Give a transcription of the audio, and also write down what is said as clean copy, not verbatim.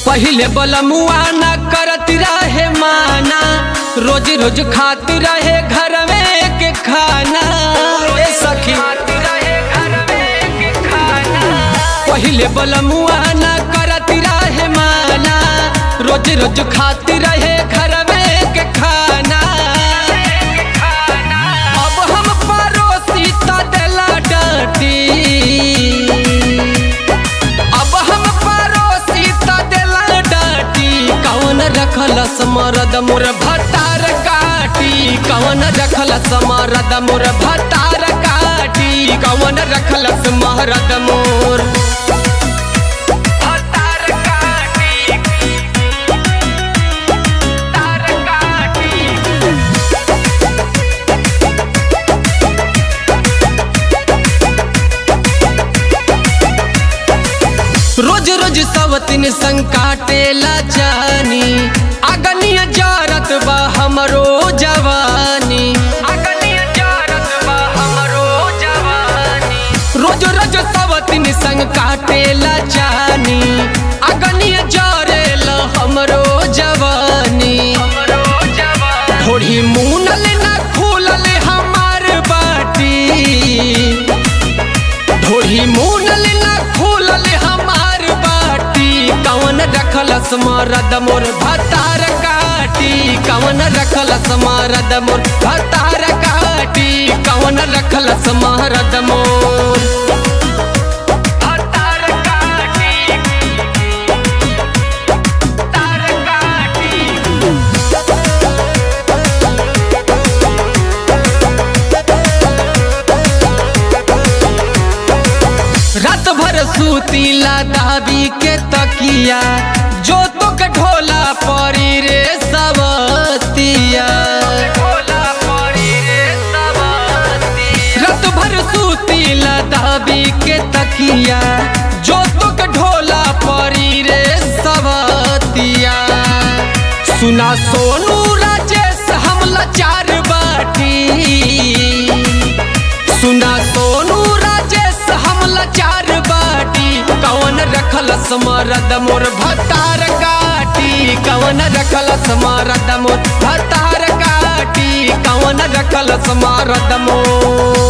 पहिले बलमुआ न करती रहे माना, रोज रोज खाती रहे घर में के खाना। ए सखी पहिले बलमुआ न करती रहे माना, रोज रोज खाती रहे घर में के खाना। अब हम पड़ोसी त देला डांटी, अब हम पड़ोसी त देला डांटी। कौन रखलस मरद मोर भतार काटी, कौन रखलस मरद मोर भतार काटी, कौन रखलस मरद मोर भतार काटी, तार काटी। रोज रोज सवतिन संग काटेला जानी, अगनिया जारत बा हमरो जवानी, अगनिया जारत बा हमरो जवानी। रोज रोज सवतिन संग काटेला जानी, अगनिया जारेला हमरो जवानी, हमरो जवानी। थोड़ी मुनल ना खुलल हमार बाटी, थोड़ी मुनल ना खुलल हमार बाटी। कौन रखलस मरद मोर भतार काटी, कौन रखलस मरद मोर भतार काटी, कौन रखलस मरद मोर भतार काटी, तार काटी। रात भर सूतीला दाबी के तकिया, जो तो के ढोला परी रे सवतिया। रात भर सूतीला दाबी के तकिया, जो तो के ढोला परी रे सवतिया। सुना सोनू राजेश हम लाचार बाटी, सुना सोनू राजेश हम लाचार बाटी। कौन रखलस मरद मोर भतार काटी, कौन रखलस मरद मोर भतार काटी, कौन रखलस मरद मोर।